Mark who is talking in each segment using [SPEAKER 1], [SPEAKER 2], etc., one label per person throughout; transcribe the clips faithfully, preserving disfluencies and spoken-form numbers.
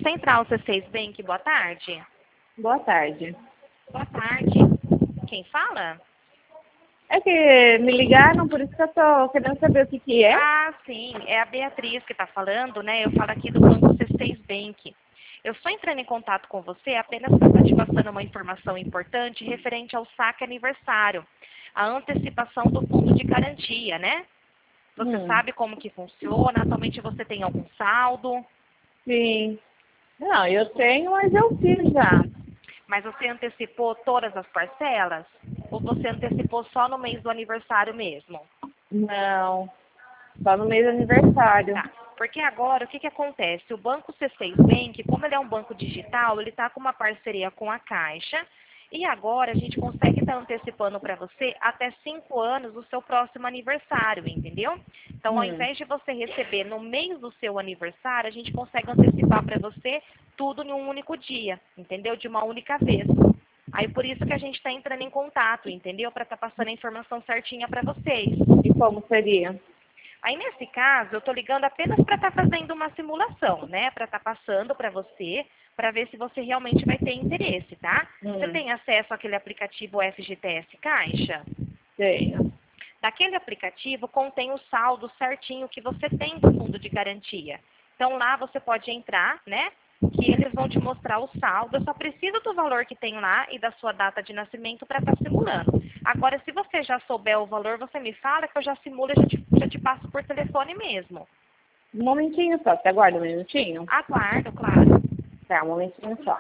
[SPEAKER 1] Central C seis Bank, boa tarde.
[SPEAKER 2] Boa tarde.
[SPEAKER 1] Boa tarde. Quem fala?
[SPEAKER 2] É que me ligaram, por isso que eu tô querendo saber o que que é.
[SPEAKER 1] Ah, sim, é a Beatriz que está falando, né? Eu falo aqui do Banco C seis Bank. Eu estou entrando em contato com você apenas para estar te passando uma informação importante referente ao saque aniversário, a antecipação do fundo de garantia, né? Você
[SPEAKER 2] Hum,
[SPEAKER 1] sabe como que funciona? Atualmente você tem algum saldo?
[SPEAKER 2] sim. Não, eu tenho, mas eu fiz já.
[SPEAKER 1] Mas você antecipou todas as parcelas? Ou você antecipou só no mês do aniversário mesmo?
[SPEAKER 2] Não, só no mês do aniversário.
[SPEAKER 1] Tá. Porque agora, o que que acontece? O Banco C seis Bank, como ele é um banco digital, ele está com uma parceria com a Caixa. E agora a gente consegue estar antecipando para você até cinco anos o seu próximo aniversário, entendeu? Então, ao
[SPEAKER 2] Hum,
[SPEAKER 1] invés de você receber no mês do seu aniversário, a gente consegue antecipar para você tudo em um único dia, entendeu? De uma única vez. Aí por isso que a gente está entrando em contato, entendeu? Para estar passando a informação certinha para vocês.
[SPEAKER 2] e como seria?
[SPEAKER 1] Aí, nesse caso, eu estou ligando apenas para estar fazendo uma simulação, né? Para estar passando para você, para ver se você realmente vai ter interesse, tá? Você
[SPEAKER 2] Hum,
[SPEAKER 1] tem acesso àquele aplicativo F G T S Caixa?
[SPEAKER 2] tenho.
[SPEAKER 1] Daquele aplicativo contém o saldo certinho que você tem do fundo de garantia. Então, lá você pode entrar, né? Que eles vão te mostrar o saldo. Eu só preciso do valor que tem lá e da sua data de nascimento para estar simulando. Agora, se você já souber o valor, você me fala que eu já simulo e já te, já te passo por telefone mesmo.
[SPEAKER 2] Um momentinho só, você aguarda um minutinho?
[SPEAKER 1] Aguardo, claro.
[SPEAKER 2] Tá, um momentinho só.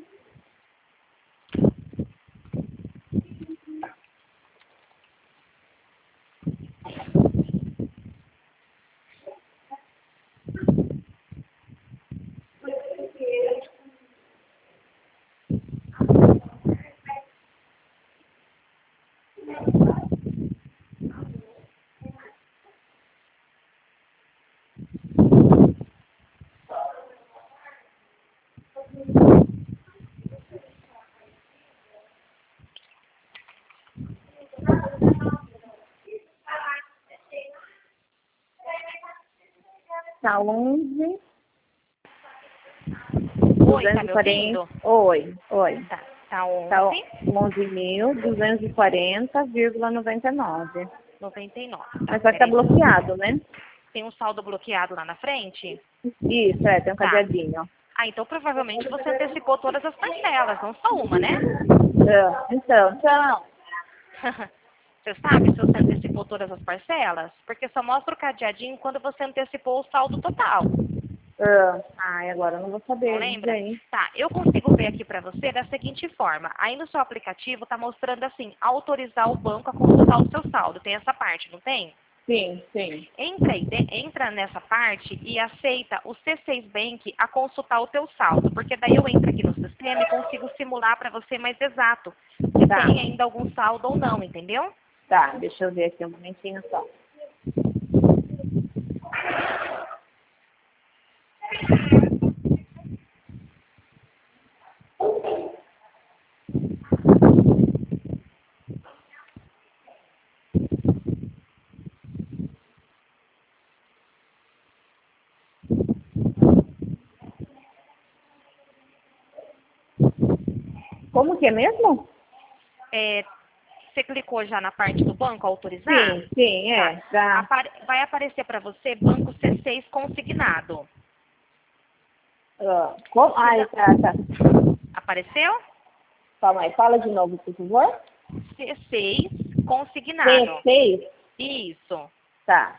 [SPEAKER 2] Tá onze,
[SPEAKER 1] Oi, tá
[SPEAKER 2] duzentos e
[SPEAKER 1] me
[SPEAKER 2] quarenta.
[SPEAKER 1] ouvindo?
[SPEAKER 2] Oi, oi.
[SPEAKER 1] Tá, tá
[SPEAKER 2] Tá
[SPEAKER 1] onze,
[SPEAKER 2] onze mil duzentos e quarenta vírgula noventa e nove.
[SPEAKER 1] noventa e nove. Tá,
[SPEAKER 2] Mas só que tá
[SPEAKER 1] peraí.
[SPEAKER 2] bloqueado, né?
[SPEAKER 1] Tem um saldo bloqueado lá na frente?
[SPEAKER 2] Isso, é, tem um
[SPEAKER 1] Tá.
[SPEAKER 2] cadeadinho.
[SPEAKER 1] Ah, então provavelmente você antecipou todas as parcelas, não só uma, né?
[SPEAKER 2] Ah, então, então.
[SPEAKER 1] Você sabe se você antecipou todas as parcelas? Porque só mostra o cadeadinho quando você antecipou o saldo total.
[SPEAKER 2] Ah, ai, agora eu não vou
[SPEAKER 1] Não
[SPEAKER 2] saber
[SPEAKER 1] lembra?
[SPEAKER 2] dizer, hein?
[SPEAKER 1] Tá, eu consigo ver aqui pra você da seguinte forma. Aí no seu aplicativo tá mostrando assim, autorizar o banco a consultar o seu saldo. Tem essa parte, não tem?
[SPEAKER 2] Sim, sim.
[SPEAKER 1] Entra, aí de- entra nessa parte e aceita o C seis Bank a consultar o teu saldo, porque daí eu entro aqui no sistema e consigo simular para você mais exato se
[SPEAKER 2] Tá,
[SPEAKER 1] tem ainda algum saldo ou não, entendeu?
[SPEAKER 2] tá, deixa eu ver aqui um momentinho só. Como que é mesmo?
[SPEAKER 1] É, você clicou já na parte do banco, autorizar?
[SPEAKER 2] Sim, sim,
[SPEAKER 1] Tá.
[SPEAKER 2] é. Tá.
[SPEAKER 1] Apare- vai aparecer para você banco C seis consignado.
[SPEAKER 2] Ah, como?
[SPEAKER 1] Se
[SPEAKER 2] Ai,
[SPEAKER 1] não-
[SPEAKER 2] tá, tá.
[SPEAKER 1] Apareceu?
[SPEAKER 2] Calma aí, fala de novo, por favor.
[SPEAKER 1] C seis consignado.
[SPEAKER 2] C seis?
[SPEAKER 1] Isso.
[SPEAKER 2] Tá.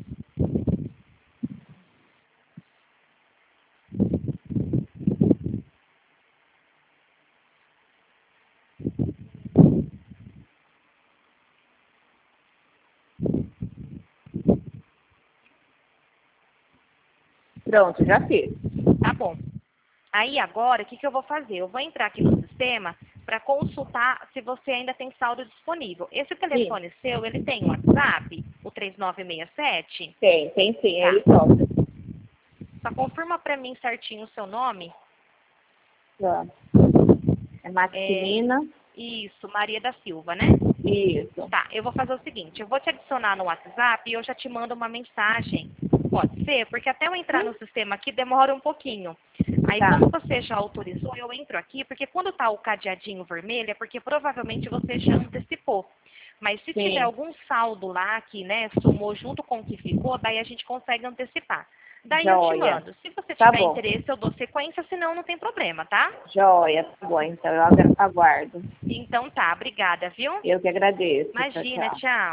[SPEAKER 2] Pronto, já fiz.
[SPEAKER 1] Tá bom. Aí agora, o que, que eu vou fazer? Eu vou entrar aqui no sistema para consultar se você ainda tem saldo disponível. Esse
[SPEAKER 2] Sim,
[SPEAKER 1] telefone seu, ele tem um WhatsApp, o três nove seis sete?
[SPEAKER 2] tem, tem sim, é
[SPEAKER 1] Tá.
[SPEAKER 2] ele próprio.
[SPEAKER 1] Só confirma para mim certinho o seu nome.
[SPEAKER 2] Tá. É
[SPEAKER 1] É,
[SPEAKER 2] Maximina.
[SPEAKER 1] isso, Maria da Silva, né?
[SPEAKER 2] Isso.
[SPEAKER 1] Tá, eu vou fazer o seguinte, eu vou te adicionar no WhatsApp e eu já te mando uma mensagem Pode ser, porque até eu entrar no sistema aqui demora um pouquinho. Aí,
[SPEAKER 2] Tá.
[SPEAKER 1] quando você já autorizou, eu entro aqui, porque quando tá o cadeadinho vermelho, é porque provavelmente você já antecipou. Mas se
[SPEAKER 2] Sim.
[SPEAKER 1] tiver algum saldo lá que, né, somou junto com o que ficou, daí a gente consegue antecipar. Daí eu te
[SPEAKER 2] Joia.
[SPEAKER 1] mando. Se você
[SPEAKER 2] Tá
[SPEAKER 1] tiver
[SPEAKER 2] bom.
[SPEAKER 1] interesse, eu dou sequência, senão não tem problema, tá?
[SPEAKER 2] Joia, tá bom. Então eu agra- aguardo.
[SPEAKER 1] Então tá, obrigada, viu?
[SPEAKER 2] Eu que agradeço. Tchau,
[SPEAKER 1] Imagina,
[SPEAKER 2] tchau.
[SPEAKER 1] tchau.